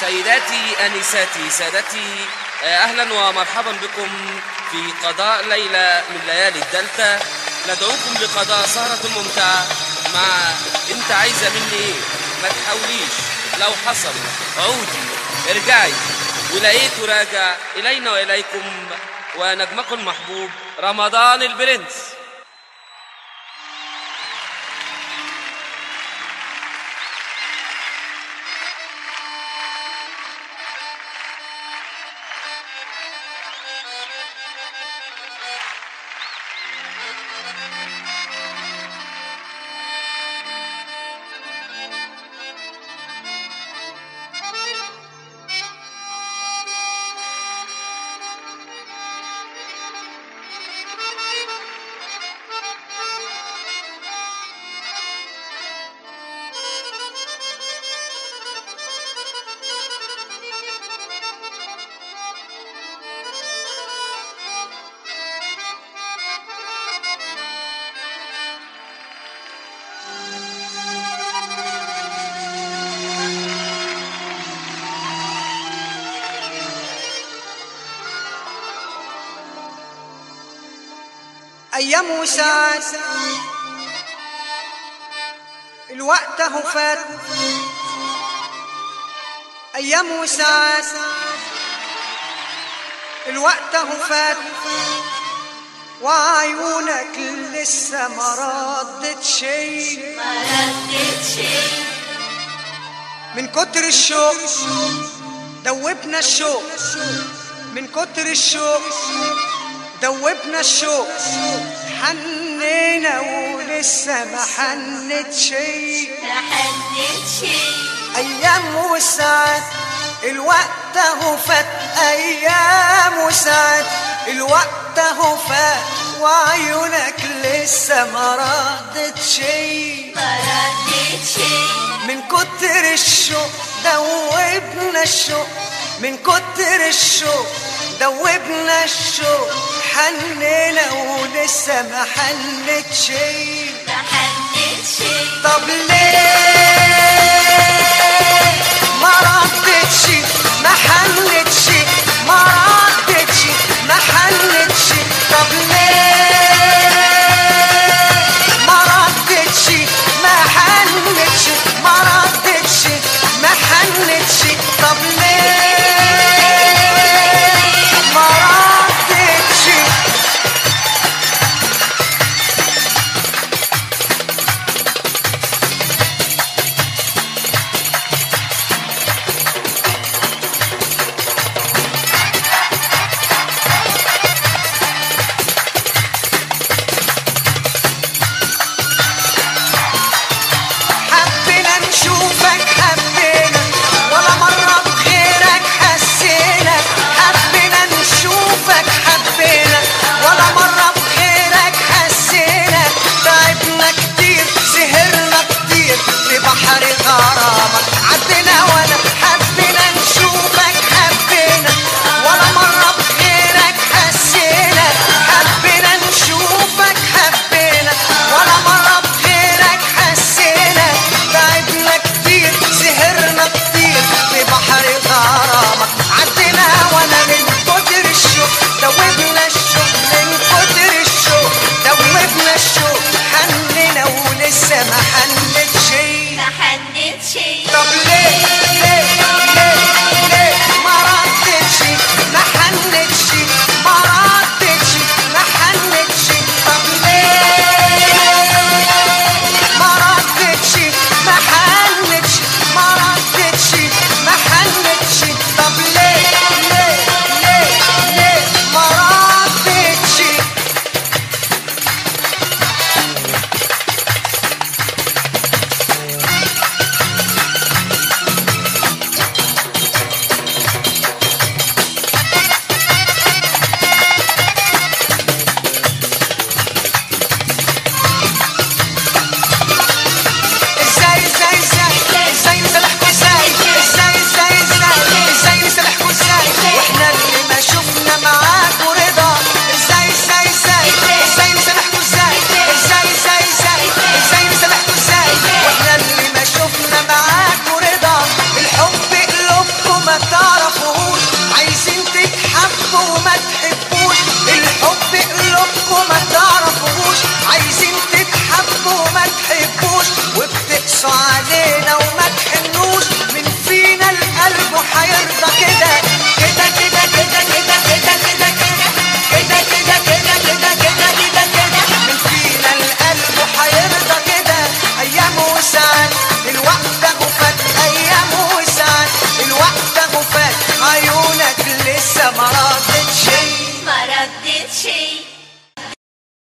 سيداتي أنساتي سادتي، أهلا ومرحبا بكم في قضاء ليلة من ليالي الدلتا. ندعوكم لقضاء سهرة ممتعة مع انت عايزة مني ايه. ما تحاوليش، لو حصل عودي ارجعي، ولقيت راجع إلينا وإليكم ونجمكم المحبوب رمضان البرنس. أيام وساعات الوقت اهو فات، أيام وساعات الوقت اهو فات، وعيونك لسه ما ردت شي من كتر الشوق، دوبنا الشوق من كتر الشوق، دوبنا الشوق، حنينا ولسه ما حنت شي. أيام وساعات الوقت اهو فات، أيام وساعات الوقت اهو فات، وعيونك لسه ما ردت شي من كتر الشوق، دوبنا الشوق من كتر الشوق، دوبنا الشوق، حنينا ولسه ما حنت شي. طب ليه ما ردتش، ما حنتش، ما ردتش، ما حنتش؟ طب ليه ما ردتش، ما حنتش، ما ردتش، ما حنتش؟ طب ليه ما ردتش؟ تحبوا وما تحبوش، الحب قلوبكم ما تعرفوش، عايزين تتحبوا وما تحبوش، وبتقسوا علينا